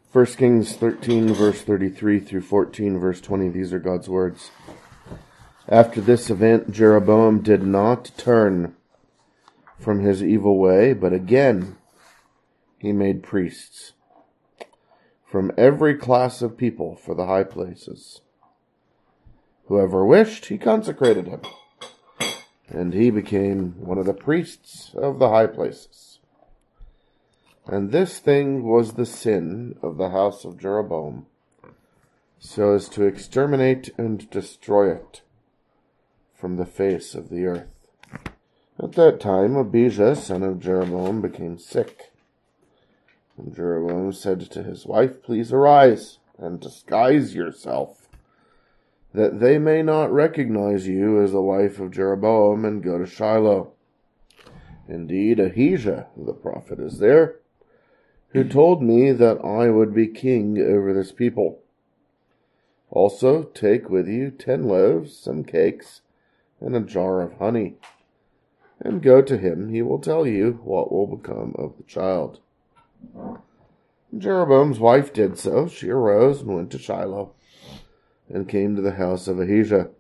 1 Kings 13, verse 33 through 14, verse 20. These are God's words. After this event, Jeroboam did not turn from his evil way, but again he made priests from every class of people for the high places. Whoever wished, he consecrated him, and he became one of the priests of the high places. And this thing was the sin of the house of Jeroboam, so as to exterminate and destroy it from the face of the earth. At that time, Abijah, son of Jeroboam, became sick. And Jeroboam said to his wife, "Please arise and disguise yourself, that they may not recognize you as the wife of Jeroboam, and go to Shiloh. Indeed, Ahijah the prophet is there, who told me that I would be king over this people. Also, take with you 10 loaves, some cakes, and a jar of honey, and go to him. He will tell you what will become of the child." Jeroboam's wife did so. She arose and went to Shiloh, and came to the house of Ahijah.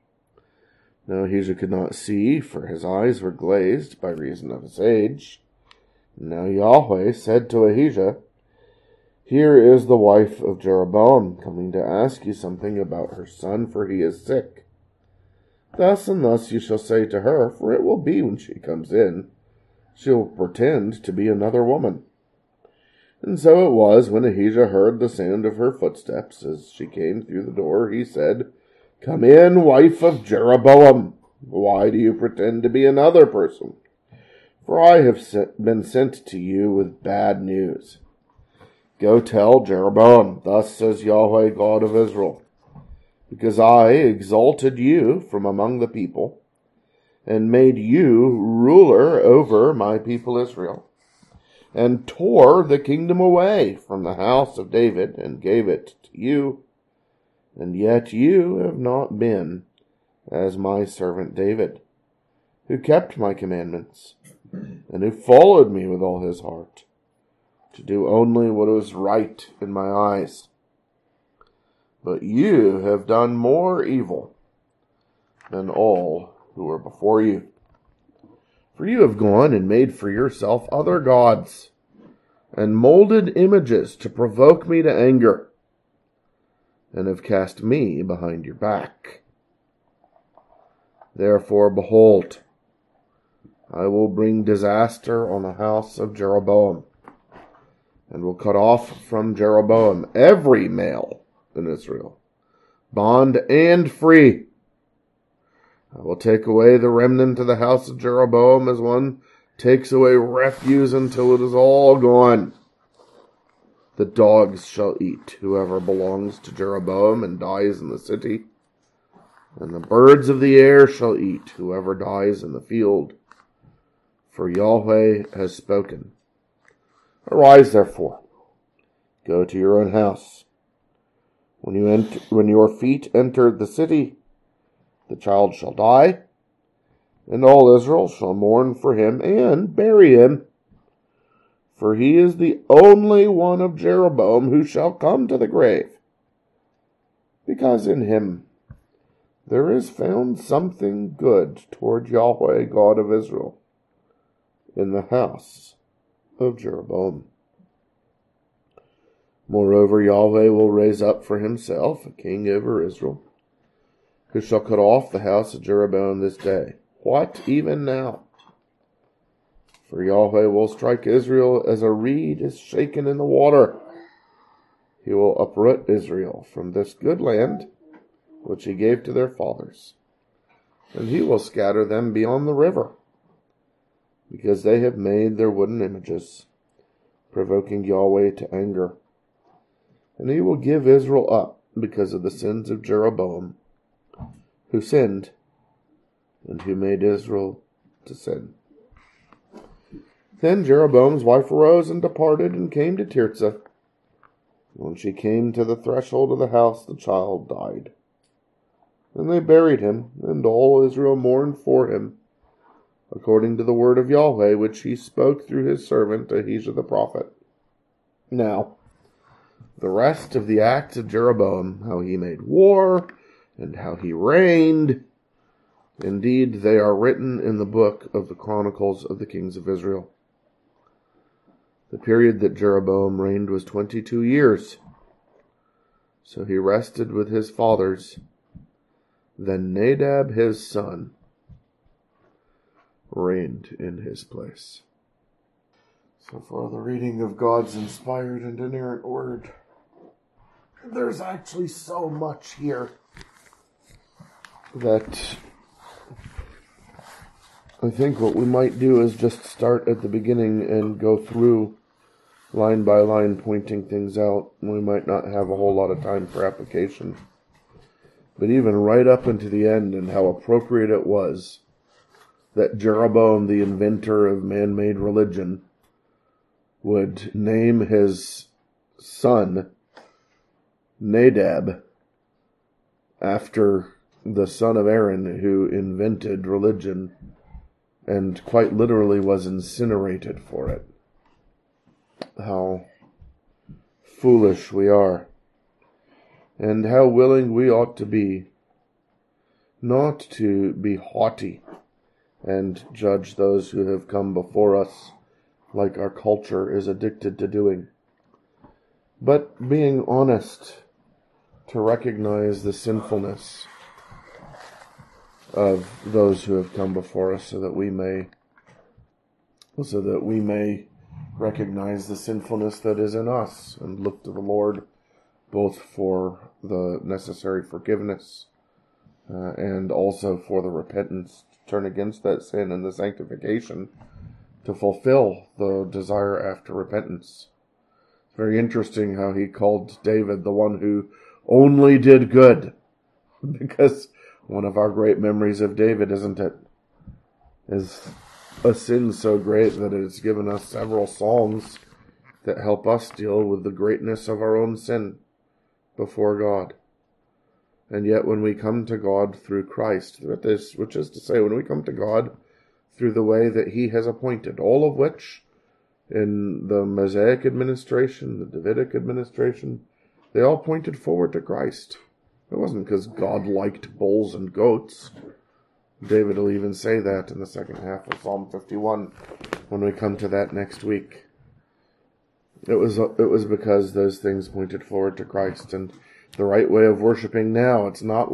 Now Ahijah could not see, for his eyes were glazed by reason of his age. Now Yahweh said to Ahijah, "Here is the wife of Jeroboam, coming to ask you something about her son, for he is sick. Thus and thus you shall say to her, for it will be when she comes in, she will pretend to be another woman." And so it was, when Ahijah heard the sound of her footsteps as she came through the door, he said, "Come in, wife of Jeroboam. Why do you pretend to be another person? For I have been sent to you with bad news. Go tell Jeroboam, thus says Yahweh God of Israel, because I exalted you from among the people, and made you ruler over my people Israel, and tore the kingdom away from the house of David, and gave it to you, and yet you have not been as my servant David, who kept my commandments, and who followed me with all his heart, to do only what was right in my eyes. But you have done more evil than all who were before you. For you have gone and made for yourself other gods, and molded images to provoke me to anger, and have cast me behind your back. Therefore, behold, I will bring disaster on the house of Jeroboam, and will cut off from Jeroboam every male in Israel, bond and free. I will take away the remnant of the house of Jeroboam as one takes away refuse until it is all gone. The dogs shall eat whoever belongs to Jeroboam and dies in the city, and the birds of the air shall eat whoever dies in the field. For Yahweh has spoken. Arise, therefore, go to your own house. When your feet enter the city, the child shall die, and all Israel shall mourn for him and bury him. For he is the only one of Jeroboam who shall come to the grave, because in him there is found something good toward Yahweh God of Israel in the house of Jeroboam. Moreover, Yahweh will raise up for himself a king over Israel, who shall cut off the house of Jeroboam this day. What, even now? For Yahweh will strike Israel as a reed is shaken in the water. He will uproot Israel from this good land, which he gave to their fathers, and he will scatter them beyond the river, because they have made their wooden images, provoking Yahweh to anger. And he will give Israel up because of the sins of Jeroboam, who sinned, and who made Israel to sin. Then Jeroboam's wife arose and departed, and came to Tirzah. When she came to the threshold of the house, the child died. And they buried him, and all Israel mourned for him, according to the word of Yahweh, which he spoke through his servant Ahijah the prophet. Now, the rest of the acts of Jeroboam, how he made war and how he reigned, indeed, they are written in the book of the Chronicles of the Kings of Israel. The period that Jeroboam reigned was 22 years. So he rested with his fathers. Then Nadab his son reigned in his place. So for the reading of God's inspired and inerrant word, there's actually so much here that I think what we might do is just start at the beginning and go through line by line, pointing things out. We might not have a whole lot of time for application. But even right up into the end, and how appropriate it was that Jeroboam, the inventor of man-made religion, would name his son Nadab after the son of Aaron who invented religion and quite literally was incinerated for it. How foolish we are, and how willing we ought to be not to be haughty and judge those who have come before us like our culture is addicted to doing, but being honest to recognize the sinfulness of those who have come before us so that we may recognize the sinfulness that is in us and look to the Lord both for the necessary forgiveness and also for the repentance to turn against that sin and the sanctification to fulfill the desire after repentance. It's very interesting how he called David the one who only did good, because one of our great memories of David, isn't it, is a sin so great that it has given us several psalms that help us deal with the greatness of our own sin before God. And yet when we come to God through Christ, which is to say, when we come to God through the way that he has appointed, all of which in the Mosaic administration, the Davidic administration, they all pointed forward to Christ. It wasn't because God liked bulls and goats. David will even say that in the second half of Psalm 51 when we come to that next week. It was because those things pointed forward to Christ, and the right way of worshiping now, it's not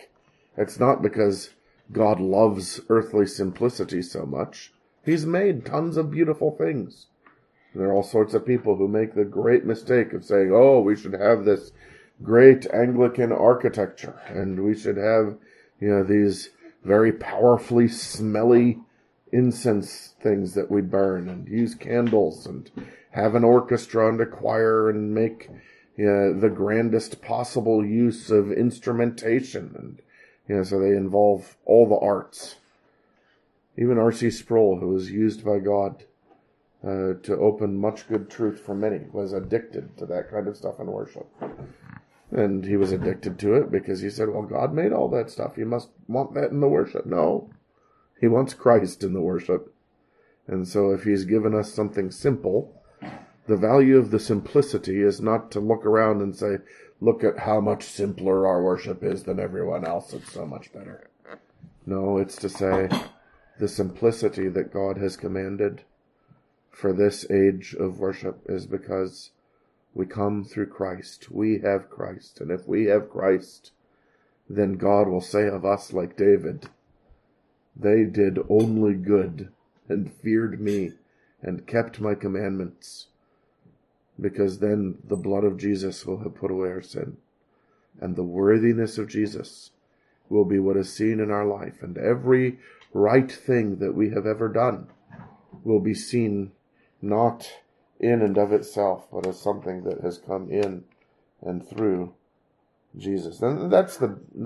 because God loves earthly simplicity so much. He's made tons of beautiful things. There are all sorts of people who make the great mistake of saying, oh, we should have this great Anglican architecture, and we should have, these very powerfully smelly incense things that we burn, and use candles, and have an orchestra and a choir, and make the grandest possible use of instrumentation, and so they involve all the arts. Even R.C. Sproul, who was used by God to open much good truth for many, was addicted to that kind of stuff in worship. And he was addicted to it because he said, well, God made all that stuff. You must want that in the worship. No, he wants Christ in the worship. And so if he's given us something simple, the value of the simplicity is not to look around and say, look at how much simpler our worship is than everyone else. It's so much better. No, it's to say the simplicity that God has commanded for this age of worship is because we come through Christ. We have Christ. And if we have Christ, then God will say of us like David, they did only good and feared me and kept my commandments, because then the blood of Jesus will have put away our sin. And the worthiness of Jesus will be what is seen in our life. And every right thing that we have ever done will be seen not in and of itself, but as something that has come in and through Jesus. And that's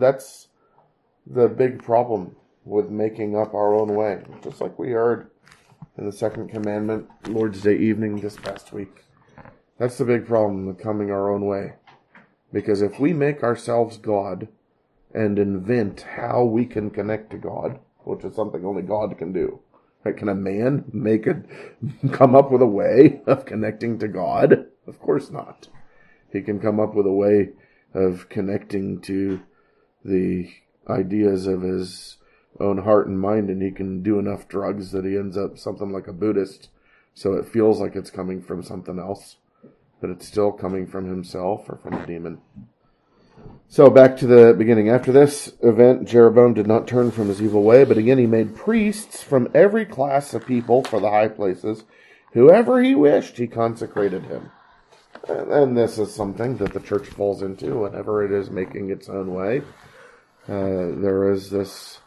the big problem with making up our own way. Just like we heard in the second commandment, Lord's Day evening this past week. That's the big problem with coming our own way. Because if we make ourselves God and invent how we can connect to God, which is something only God can do, right? Can a man come up with a way of connecting to God? Of course not. He can come up with a way of connecting to the ideas of his own heart and mind, and he can do enough drugs that he ends up something like a Buddhist, so it feels like it's coming from something else, but it's still coming from himself or from a demon. So back to the beginning. After this event, Jeroboam did not turn from his evil way, but again he made priests from every class of people for the high places. Whoever he wished, he consecrated him. And this is something that the church falls into whenever it is making its own way. There is this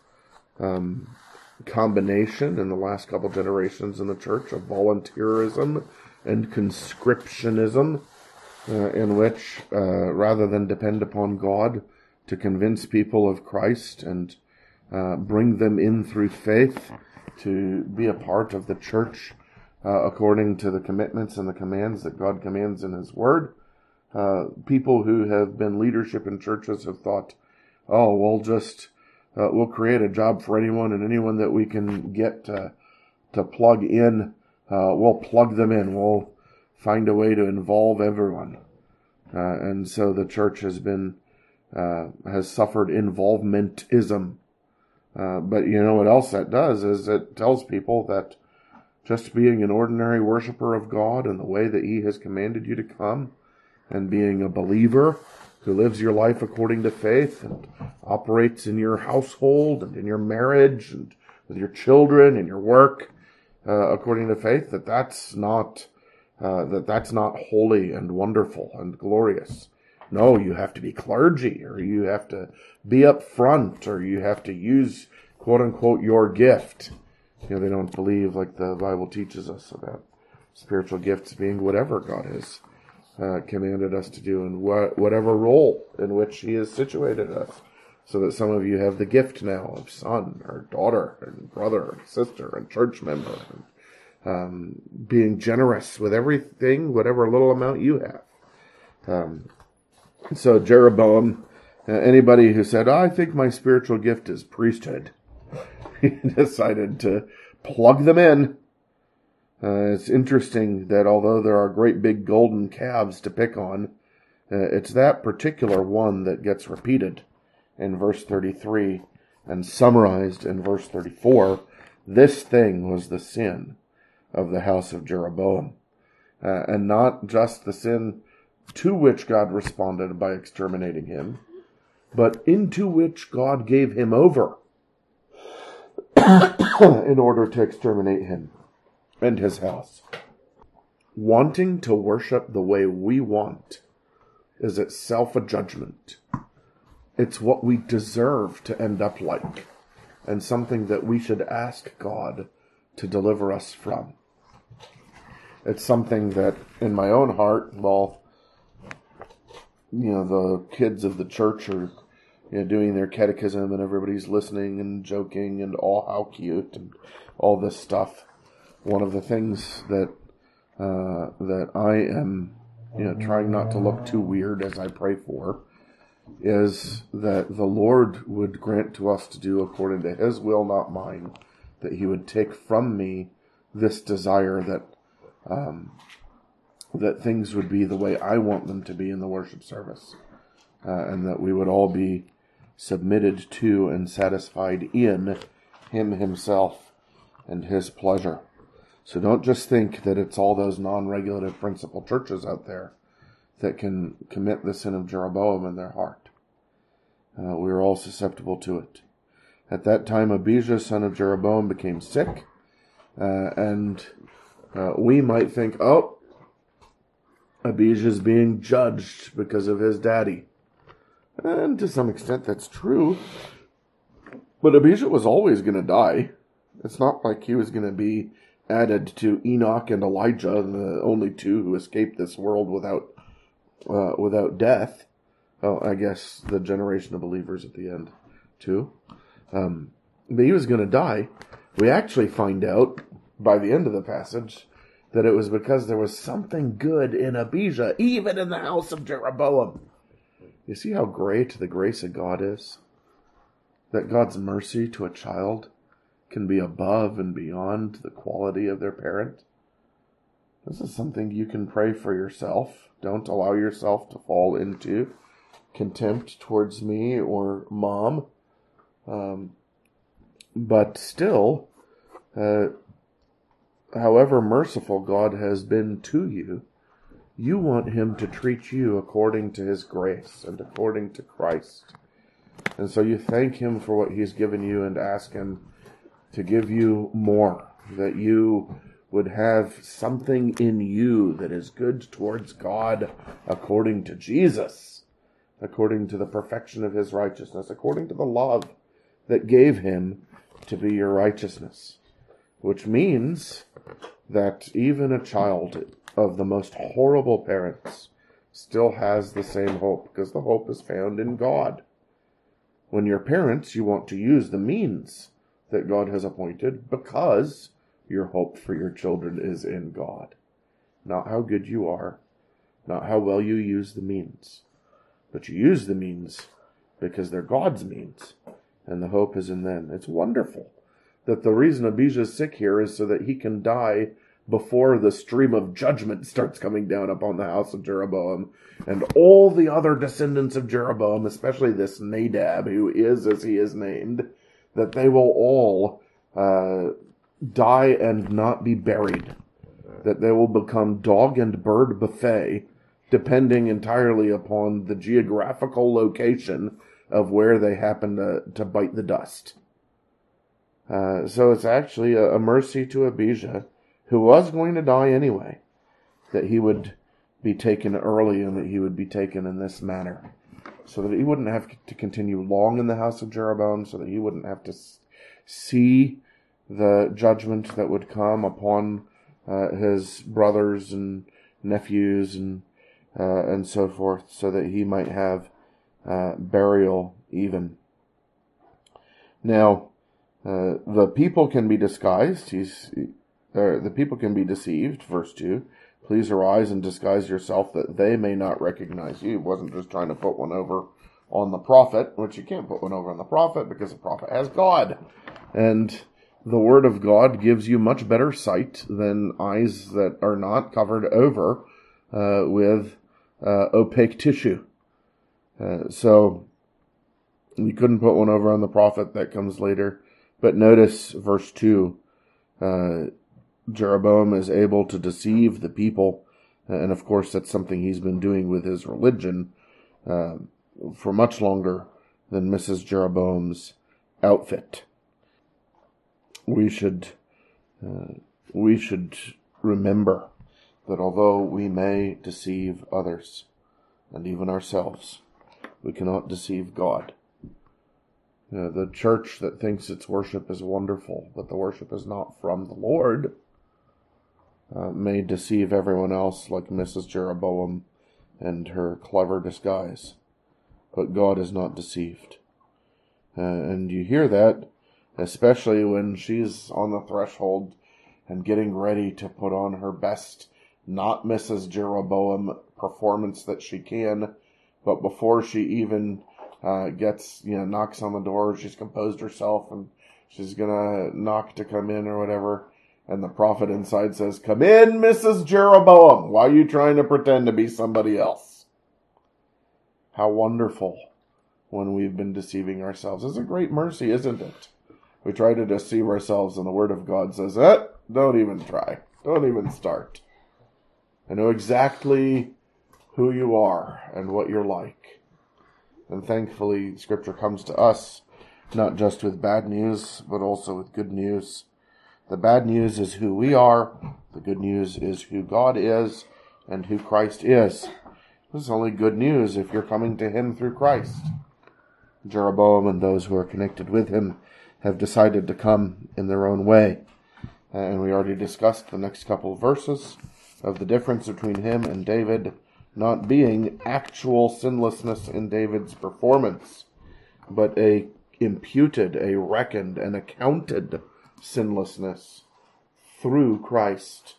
combination in the last couple generations in the church of volunteerism and conscriptionism, in which, rather than depend upon God to convince people of Christ and bring them in through faith to be a part of the church according to the commitments and the commands that God commands in His Word, people who have been leadership in churches have thought, oh, we'll create a job for anyone, and anyone that we can get to plug in, we'll plug them in. We'll find a way to involve everyone. And so the church has suffered involvementism. But you know what else that does is it tells people that just being an ordinary worshiper of God in the way that He has commanded you to come, and being a believer who lives your life according to faith and operates in your household and in your marriage and with your children and your work according to faith, that's not holy and wonderful and glorious. No, you have to be clergy, or you have to be up front, or you have to use, quote unquote, your gift. You know, they don't believe, like the Bible teaches us, about spiritual gifts being whatever God has commanded us to do, and whatever role in which He has situated us. So that some of you have the gift now of son or daughter and brother and sister and church member, and being generous with everything, whatever little amount you have. So Jeroboam, anybody who said, I think my spiritual gift is priesthood, he decided to plug them in. It's interesting that although there are great big golden calves to pick on, it's that particular one that gets repeated in verse 33 and summarized in verse 34. This thing was the sin of the house of Jeroboam, and not just the sin to which God responded by exterminating him, but into which God gave him over in order to exterminate him and his house. Wanting to worship the way we want is itself a judgment. It's what we deserve to end up like, and something that we should ask God to deliver us from. It's something that, in my own heart, well, you know, the kids of the church are, you know, doing their catechism, and everybody's listening and joking, and oh, how cute, and all this stuff. One of the things that I am, you know, trying not to look too weird as I pray for, is that the Lord would grant to us to do according to His will, not mine. That He would take from me this desire that things would be the way I want them to be in the worship service, and that we would all be submitted to and satisfied in Him Himself and His pleasure. So don't just think that it's all those non-regulative principle churches out there that can commit the sin of Jeroboam in their heart. We are all susceptible to it. At that time, Abijah, son of Jeroboam, became sick, and we might think, oh, Abijah is being judged because of his daddy. And to some extent that's true. But Abijah was always going to die. It's not like he was going to be added to Enoch and Elijah, the only two who escaped this world without death. Oh, I guess the generation of believers at the end, too. But he was going to die. We actually find out, by the end of the passage, that it was because there was something good in Abijah, even in the house of Jeroboam. You see how great the grace of God is? That God's mercy to a child can be above and beyond the quality of their parent. This is something you can pray for yourself. Don't allow yourself to fall into contempt towards me or Mom. But still, however merciful God has been to you, you want Him to treat you according to His grace and according to Christ. And so you thank Him for what He's given you and ask Him to give you more, that you would have something in you that is good towards God according to Jesus, according to the perfection of His righteousness, according to the love that gave Him to be your righteousness. Which means that even a child of the most horrible parents still has the same hope, because the hope is found in God. When you're parents, you want to use the means that God has appointed because your hope for your children is in God. Not how good you are, not how well you use the means, but you use the means because they're God's means, and the hope is in them. It's wonderful that the reason Abijah's sick here is so that he can die before the stream of judgment starts coming down upon the house of Jeroboam and all the other descendants of Jeroboam, especially this Nadab, who is as he is named, that they will all die and not be buried, that they will become dog and bird buffet, depending entirely upon the geographical location of where they happen to bite the dust. So it's actually a mercy to Abijah, who was going to die anyway, that he would be taken early and that he would be taken in this manner, so that he wouldn't have to continue long in the house of Jeroboam, so that he wouldn't have to see the judgment that would come upon his brothers and nephews and so forth, so that he might have burial even. Now, the people can be disguised. The people can be deceived, verse 2. Please arise and disguise yourself that they may not recognize you. He wasn't just trying to put one over on the prophet, which you can't put one over on the prophet because the prophet has God. And the word of God gives you much better sight than eyes that are not covered over with opaque tissue. So you couldn't put one over on the prophet. That comes later. But notice verse 2. Jeroboam is able to deceive the people, and of course that's something he's been doing with his religion for much longer than Mrs. Jeroboam's outfit. We should remember that although we may deceive others, and even ourselves, we cannot deceive God. The church that thinks its worship is wonderful, but the worship is not from the Lord, may deceive everyone else like Mrs. Jeroboam and her clever disguise. But God is not deceived. And you hear that, especially when she's on the threshold and getting ready to put on her best, not Mrs. Jeroboam performance that she can, but before she even knocks on the door, she's composed herself and she's gonna knock to come in or whatever. And the prophet inside says, "Come in, Mrs. Jeroboam. Why are you trying to pretend to be somebody else?" How wonderful when we've been deceiving ourselves. It's a great mercy, isn't it? We try to deceive ourselves and the Word of God says, don't even try. Don't even start. I know exactly who you are and what you're like. And thankfully, Scripture comes to us not just with bad news, but also with good news. The bad news is who we are. The good news is who God is and who Christ is. This is only good news if you're coming to Him through Christ. Jeroboam and those who are connected with him have decided to come in their own way. And we already discussed the next couple of verses of the difference between him and David not being actual sinlessness in David's performance, but a imputed, a reckoned, and accounted sinlessness through Christ.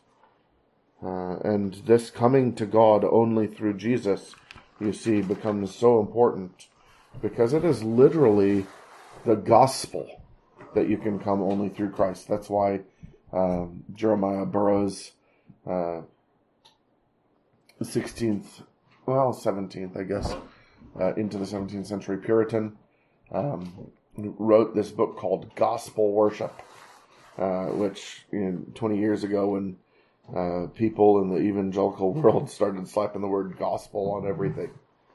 And this coming to God only through Jesus, you see, becomes so important because it is literally the gospel that you can come only through Christ. That's why Jeremiah Burroughs 16th, well, 17th, I guess, into the 17th century Puritan, wrote this book called Gospel Worship, which 20 years ago when people in the evangelical world started slapping the word gospel on everything,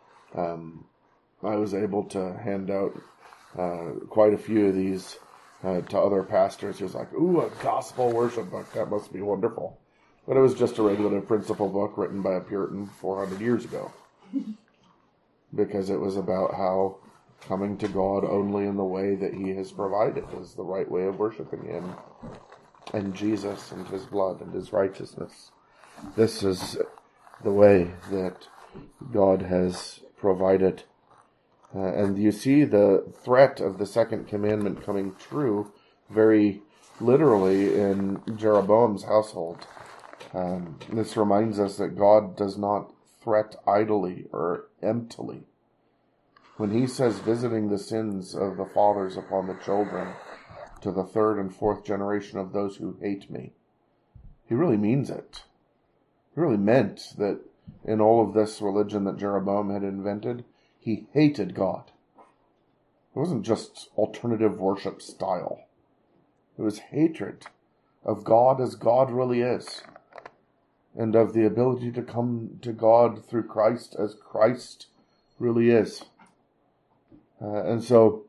I was able to hand out quite a few of these to other pastors. He was like, ooh, a gospel worship book, that must be wonderful. But it was just a regulative principle book written by a Puritan 400 years ago. Because it was about how coming to God only in the way that He has provided is the right way of worshiping Him, and Jesus and His blood and His righteousness. This is the way that God has provided. And you see the threat of the second commandment coming true very literally in Jeroboam's household. This reminds us that God does not threat idly or emptily. When He says visiting the sins of the fathers upon the children to the third and fourth generation of those who hate me, He really means it. He really meant that in all of this religion that Jeroboam had invented, he hated God. It wasn't just alternative worship style. It was hatred of God as God really is, and of the ability to come to God through Christ as Christ really is. And so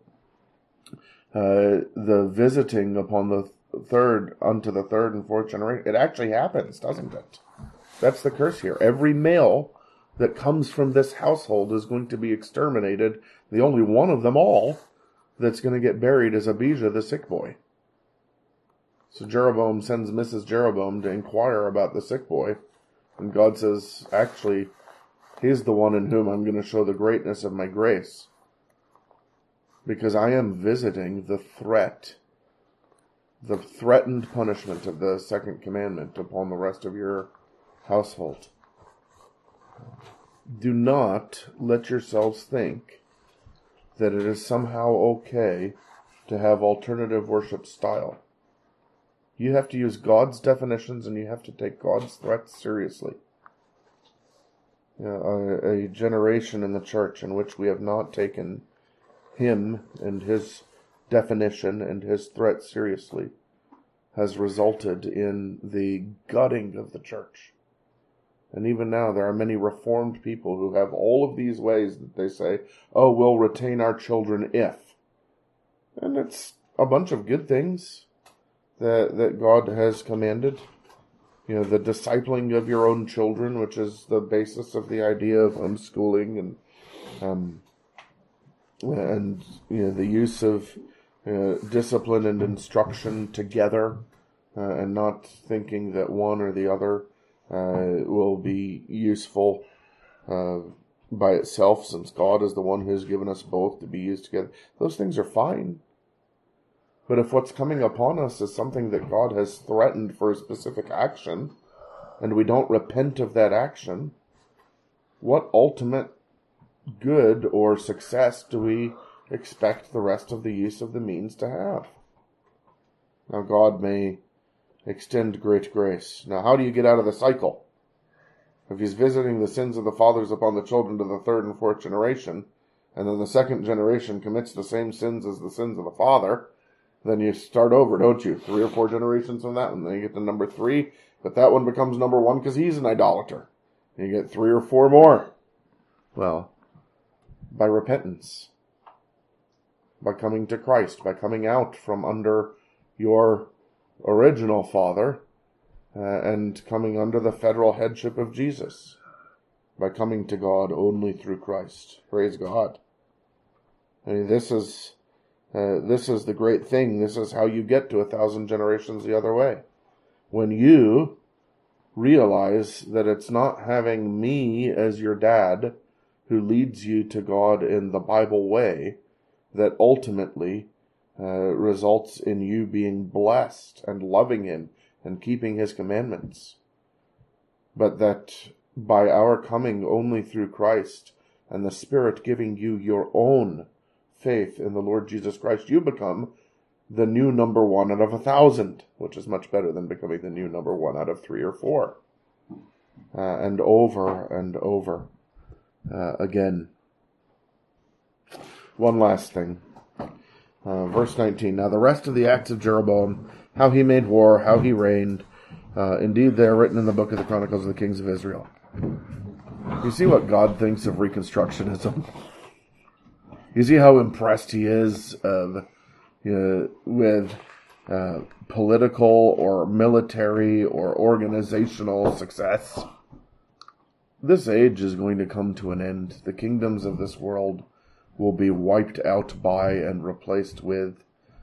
the visiting upon the third, unto the third and fourth generation, it actually happens, doesn't it? That's the curse here. Every male that comes from this household is going to be exterminated. The only one of them all that's going to get buried is Abijah, the sick boy. So Jeroboam sends Mrs. Jeroboam to inquire about the sick boy. And God says, actually, he's the one in whom I'm going to show the greatness of my grace. Because I am visiting the threat, the threatened punishment of the second commandment upon the rest of your household. Do not let yourselves think that it is somehow okay to have alternative worship style. You have to use God's definitions, and you have to take God's threats seriously. A generation in the church in which we have not taken Him and His definition and His threat seriously has resulted in the gutting of the church. And even now there are many Reformed people who have all of these ways that they say, oh, we'll retain our children if. And it's a bunch of good things that God has commanded. The discipling of your own children, which is the basis of the idea of homeschooling, and the use of discipline and instruction together, and not thinking that one or the other will be useful by itself, since God is the one who has given us both to be used together. Those things are fine. But if what's coming upon us is something that God has threatened for a specific action, and we don't repent of that action, what ultimate good or success do we expect the rest of the use of the means to have? Now, God may extend great grace. Now, how do you get out of the cycle? If He's visiting the sins of the fathers upon the children to the third and fourth generation, and then the second generation commits the same sins as the sins of the father, then you start over, don't you? 3 or 4 generations from that one. Then you get to number 3, but that one becomes number 1 because he's an idolater. And you get 3 or 4 more. Well, by repentance, by coming to Christ, by coming out from under your original father, and coming under the federal headship of Jesus, by coming to God only through Christ. Praise God. I mean, this is the great thing. This is how you get to 1,000 generations the other way. When you realize that it's not having me as your dad who leads you to God in the Bible way that ultimately results in you being blessed and loving Him and keeping His commandments, but that by our coming only through Christ and the Spirit giving you your own faith in the Lord Jesus Christ, you become the new number 1 out of 1,000, which is much better than becoming the new number 1 out of 3 or 4. and over again. One last thing. Verse 19. Now the rest of the acts of Jeroboam, how he made war, how he reigned, indeed they are written in the book of the Chronicles of the Kings of Israel. You see what God thinks of Reconstructionism? You see how impressed he is with political or military or organizational success? This age is going to come to an end. The kingdoms of this world will be wiped out by and replaced with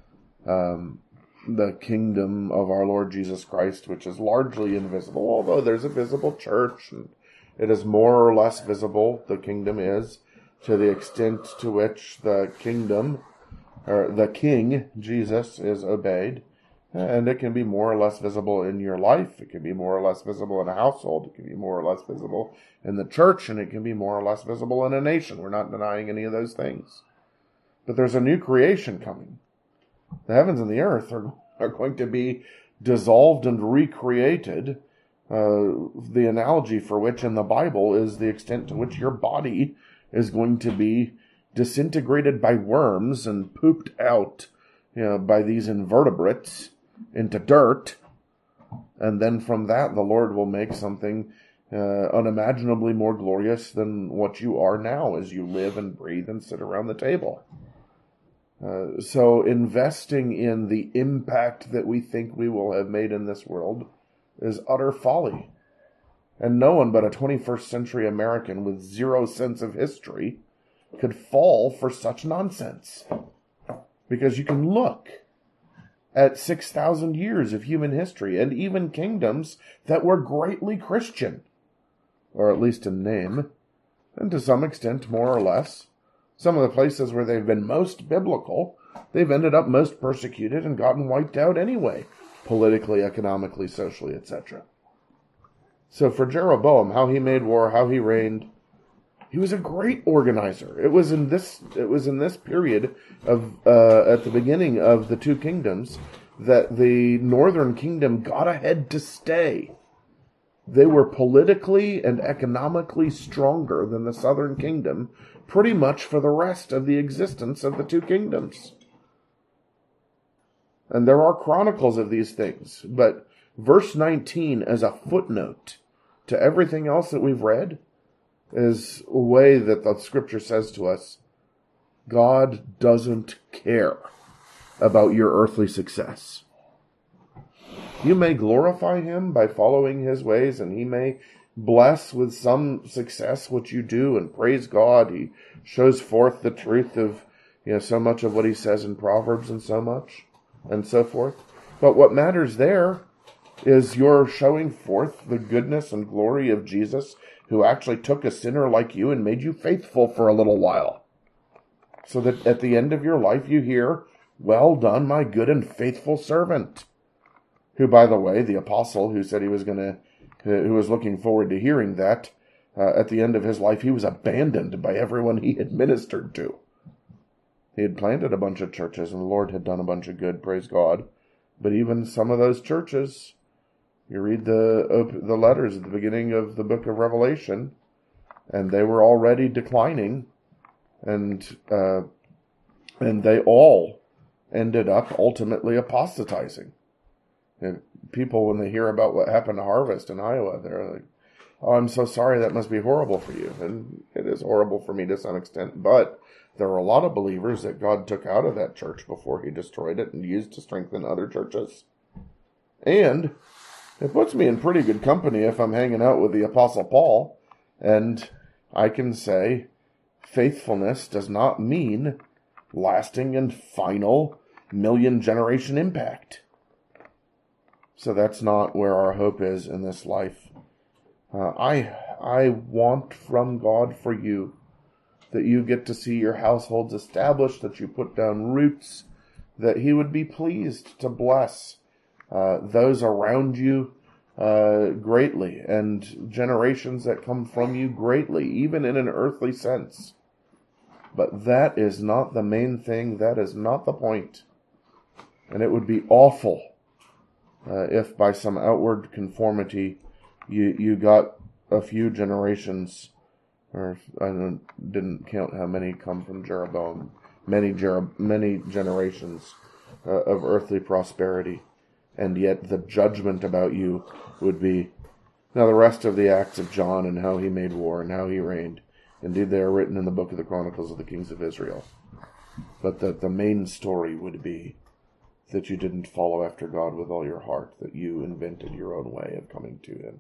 the kingdom of our Lord Jesus Christ, which is largely invisible, although there's a visible church, and it is more or less visible, the kingdom is, to the extent to which the kingdom, or the King, Jesus, is obeyed. And it can be more or less visible in your life. It can be more or less visible in a household. It can be more or less visible in the church. And it can be more or less visible in a nation. We're not denying any of those things. But there's a new creation coming. The heavens and the earth are going to be dissolved and recreated. The analogy for which in the Bible is the extent to which your body is going to be disintegrated by worms and pooped out, by these invertebrates into dirt, and then from that the Lord will make something unimaginably more glorious than what you are now as you live and breathe and sit around the table. So investing in the impact that we think we will have made in this world is utter folly. And no one but a 21st century American with zero sense of history could fall for such nonsense. Because you can look at 6,000 years of human history and even kingdoms that were greatly Christian, or at least in name, and to some extent more or less. Some of the places where they've been most biblical, they've ended up most persecuted and gotten wiped out anyway, politically, economically, socially, etc. So for Jeroboam, how he made war, how he reigned, he was a great organizer. It was in this period of at the beginning of the two kingdoms that the northern kingdom got ahead to stay. They were politically and economically stronger than the southern kingdom pretty much for the rest of the existence of the two kingdoms. And there are chronicles of these things, but verse 19 as a footnote to everything else that we've read is a way that the scripture says to us, God doesn't care about your earthly success. You may glorify him by following his ways, and he may bless with some success what you do, and praise God. He shows forth the truth of, so much of what he says in Proverbs and so much, and so forth. But what matters there is you're showing forth the goodness and glory of Jesus, who actually took a sinner like you and made you faithful for a little while. So that at the end of your life you hear, well done, my good and faithful servant. Who, by the way, the apostle who said he was who was looking forward to hearing that, at the end of his life, he was abandoned by everyone he had ministered to. He had planted a bunch of churches and the Lord had done a bunch of good, praise God. But even some of those churches, you read the letters at the beginning of the book of Revelation, and they were already declining, and they all ended up ultimately apostatizing. And people, when they hear about what happened to Harvest in Iowa, they're like, "Oh, I'm so sorry. That must be horrible for you." And it is horrible for me to some extent, but there were a lot of believers that God took out of that church before he destroyed it and used to strengthen other churches. And it puts me in pretty good company if I'm hanging out with the Apostle Paul, and I can say faithfulness does not mean lasting and final million-generation impact. So that's not where our hope is in this life. I want from God for you that you get to see your households established, that you put down roots, that he would be pleased to bless those around you greatly, and generations that come from you greatly, even in an earthly sense. But that is not the main thing. That is not the point. And it would be awful if by some outward conformity you got a few generations, or didn't count how many come from Jeroboam, many generations of earthly prosperity, and yet the judgment about you would be, now the rest of the acts of John and how he made war and how he reigned, indeed they are written in the book of the Chronicles of the Kings of Israel, but that the main story would be that you didn't follow after God with all your heart, that you invented your own way of coming to him.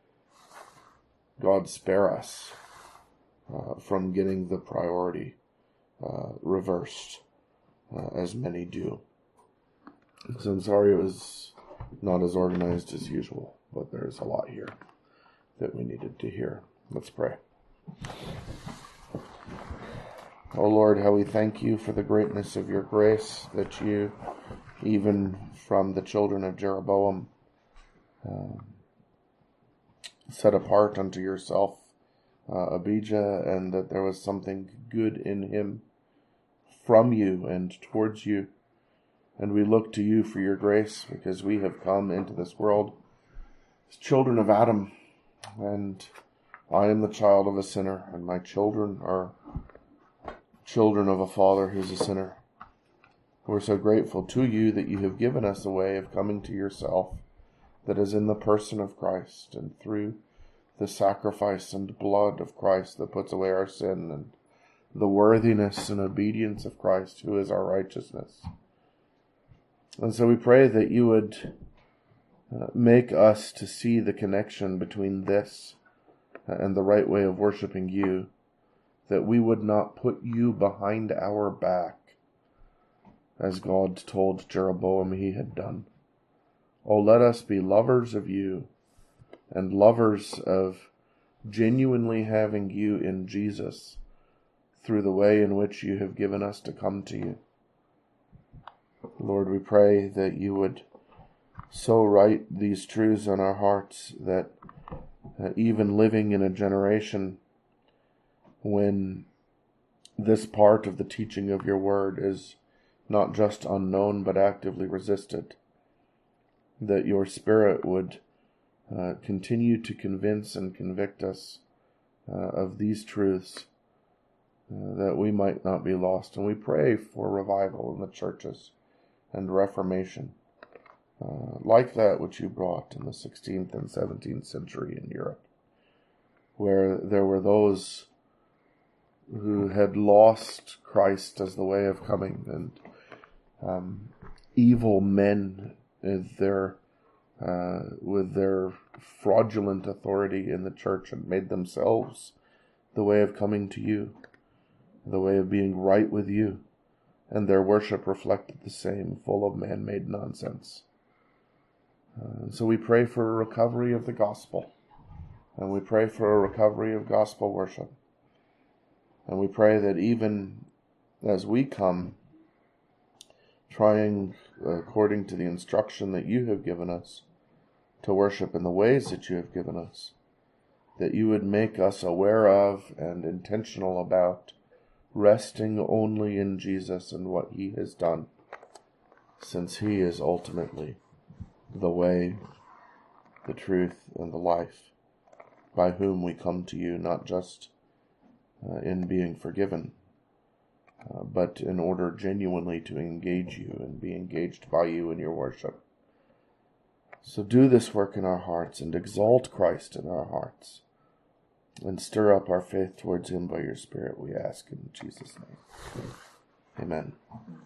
God spare us from getting the priority reversed, as many do. So I'm sorry it was not as organized as usual, but there's a lot here that we needed to hear. Let's pray. Oh Lord, how we thank you for the greatness of your grace, that you, even from the children of Jeroboam, set apart unto yourself Abijah, and that there was something good in him from you and towards you. And we look to you for your grace, because we have come into this world as children of Adam, and I am the child of a sinner, and my children are children of a father who's a sinner. We're so grateful to you that you have given us a way of coming to yourself that is in the person of Christ, and through the sacrifice and blood of Christ that puts away our sin, and the worthiness and obedience of Christ, who is our righteousness. And so we pray that you would make us to see the connection between this and the right way of worshiping you, that we would not put you behind our back, as God told Jeroboam he had done. Oh, let us be lovers of you, and lovers of genuinely having you in Jesus through the way in which you have given us to come to you. Lord, we pray that you would so write these truths on our hearts that even living in a generation when this part of the teaching of your word is not just unknown but actively resisted, that your Spirit would continue to convince and convict us of these truths, that we might not be lost. And we pray for revival in the churches and reformation, like that which you brought in the 16th and 17th century in Europe, where there were those who had lost Christ as the way of coming, and evil men with their fraudulent authority in the church and made themselves the way of coming to you, the way of being right with you, and their worship reflected the same, full of man-made nonsense. So we pray for a recovery of the gospel, and we pray for a recovery of gospel worship, and we pray that even as we come, trying according to the instruction that you have given us to worship in the ways that you have given us, that you would make us aware of and intentional about resting only in Jesus and what he has done, since he is ultimately the way, the truth, and the life, by whom we come to you, not just in being forgiven, but in order genuinely to engage you and be engaged by you in your worship. So do this work in our hearts and exalt Christ in our hearts, and stir up our faith towards him by your Spirit, we ask in Jesus' name. Amen.